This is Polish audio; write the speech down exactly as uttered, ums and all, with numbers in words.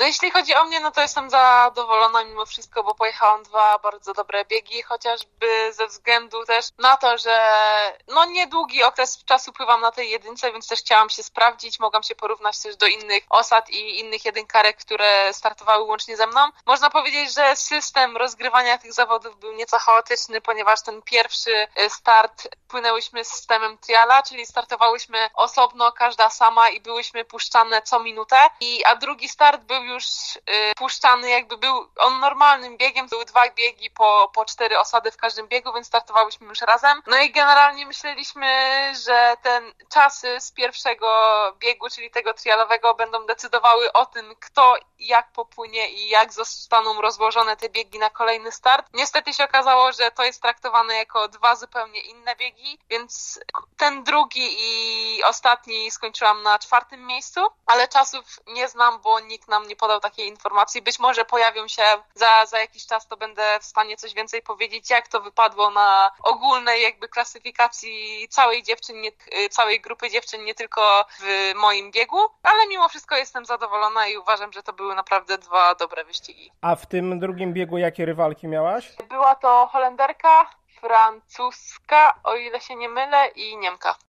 No jeśli chodzi o mnie, no to jestem zadowolona mimo wszystko, bo pojechałam dwa bardzo dobre biegi, chociażby ze względu też na to, że no niedługi okres czasu pływam na tej jedynce, więc też chciałam się sprawdzić, mogłam się porównać też do innych osad i innych jedynkarek, które startowały łącznie ze mną. Można powiedzieć, że system rozgrywania tych zawodów był nieco chaotyczny, ponieważ ten pierwszy start płynęłyśmy z systemem triala, czyli startowałyśmy osobno, każda sama i byłyśmy puszczane co minutę, i a drugi start był już y, puszczany, jakby był on normalnym biegiem, były dwa biegi po, po cztery osady w każdym biegu, więc startowałyśmy już razem. No i generalnie myśleliśmy, że ten czasy z pierwszego biegu, czyli tego trialowego, będą decydowały o tym, kto jak popłynie i jak zostaną rozłożone te biegi na kolejny start. Niestety się okazało, że to jest traktowane jako dwa zupełnie inne biegi, więc ten drugi i ostatni skończyłam na czwartym miejscu, ale czasów nie znam, bo nikt nam nie podał takiej informacji. Być może pojawią się za, za jakiś czas, to będę w stanie coś więcej powiedzieć, jak to wypadło na ogólnej jakby klasyfikacji całej dziewczyn, nie, całej grupy dziewczyn, nie tylko w moim biegu, ale mimo wszystko jestem zadowolona i uważam, że to były naprawdę dwa dobre wyścigi. A w tym drugim biegu jakie rywalki miałaś? Była to Holenderka, Francuska, o ile się nie mylę, i Niemka.